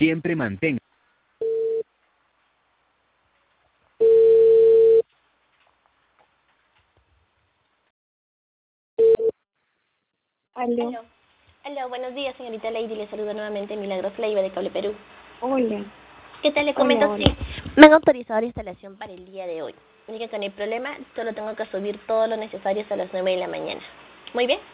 Siempre mantenga. Aló. Aló. Aló, buenos días, señorita Lady. Le saludo nuevamente Milagros Leiva de Cable Perú. Hola. ¿Qué tal? Le Hola, comento, sí. hola. Me han autorizado la instalación para el día de hoy. Dije que no hay problema, solo tengo que subir todo lo necesario hasta las 9 de la mañana. ¿Muy bien?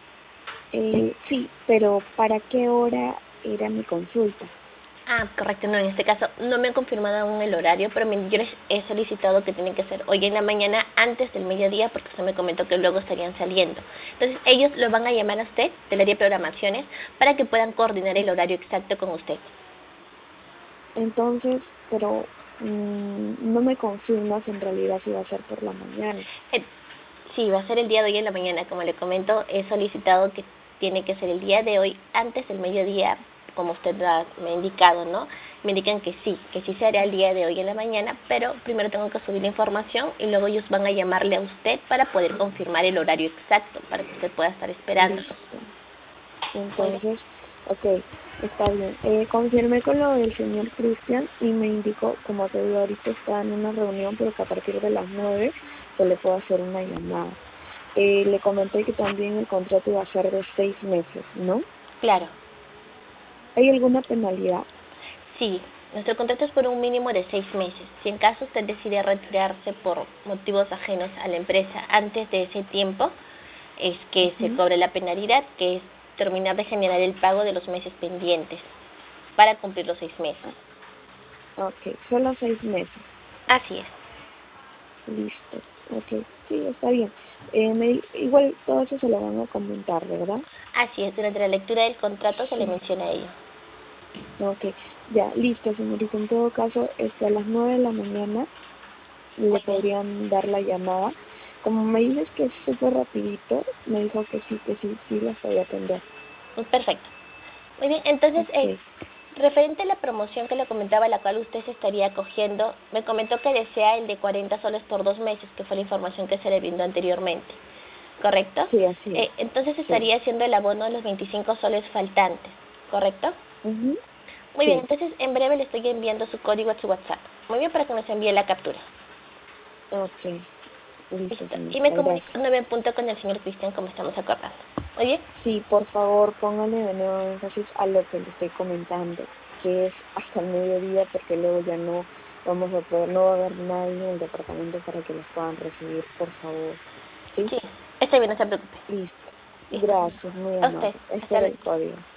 Sí, pero ¿para qué hora era mi consulta? Ah, correcto, no, en este caso no me han confirmado aún el horario, pero yo les he solicitado que tienen que ser hoy en la mañana antes del mediodía porque usted me comentó que luego estarían saliendo. Entonces ellos lo van a llamar a usted del área de programaciones para que puedan coordinar el horario exacto con usted. Entonces, pero no me confirmas en realidad si va a ser por la mañana. Eh, Sí, va a ser el día de hoy en la mañana, como le comento, he solicitado que tiene que ser el día de hoy antes del mediodía, como usted me ha indicado, ¿no? Me indican que sí se hará el día de hoy en la mañana, pero primero tengo que subir la información y luego ellos van a llamarle a usted para poder confirmar el horario exacto, para que usted pueda estar esperando. Listo. Muy bien. Entonces, ok, está bien. Confirmé con lo del señor Cristian y me indicó, como te digo, ahorita está en una reunión, pero que a partir de las 9 se le puede hacer una llamada. Le comenté que también el contrato iba a ser de 6 meses, ¿no? Claro. ¿Hay alguna penalidad? Sí, nuestro contrato es por un mínimo de 6 meses. Si en caso usted decide retirarse por motivos ajenos a la empresa antes de ese tiempo, es que se Ujú. cobre la penalidad, que es terminar de generar el pago de los meses pendientes para cumplir los 6 meses. Ok, solo 6 meses. Así es. Listo. Ok, sí, está bien. Igual todo eso se lo van a comentar, ¿verdad? Así es, durante la lectura del contrato se le Sí. menciona ello. Ok, ya, listo, señorita. En todo caso, a las 9 de la mañana le Muy bien. podrían dar la llamada. Como me dices que es súper rapidito, me dijo que sí las podía atender. Perfecto. Muy bien, entonces, Ok. referente a la promoción que le comentaba, la cual usted se estaría acogiendo, me comentó que desea el de 40 soles por 2 meses, que fue la información que se le brindó anteriormente, ¿correcto? Sí, así es. Entonces Sí. estaría haciendo el abono de los 25 soles faltantes, ¿correcto? Ujú. Muy bien, Sí. entonces en breve le estoy enviando su código a su WhatsApp. Muy bien, para que nos envíe la captura. Ok. Listo, Listo. Y me señorita. comunico Gracias. 9 en punto con el señor Cristian, como estamos acordando. Muy bien. Sí, por favor, póngale de nuevo énfasis a lo que le estoy comentando, que es hasta el mediodía, porque luego ya no vamos a poder, no va a haber nadie en el departamento para que los puedan recibir, por favor. ¿Sí? Sí, está bien, no se preocupe. Listo. Listo. Gracias, muy A usted. amable. Hasta Espero luego. el código.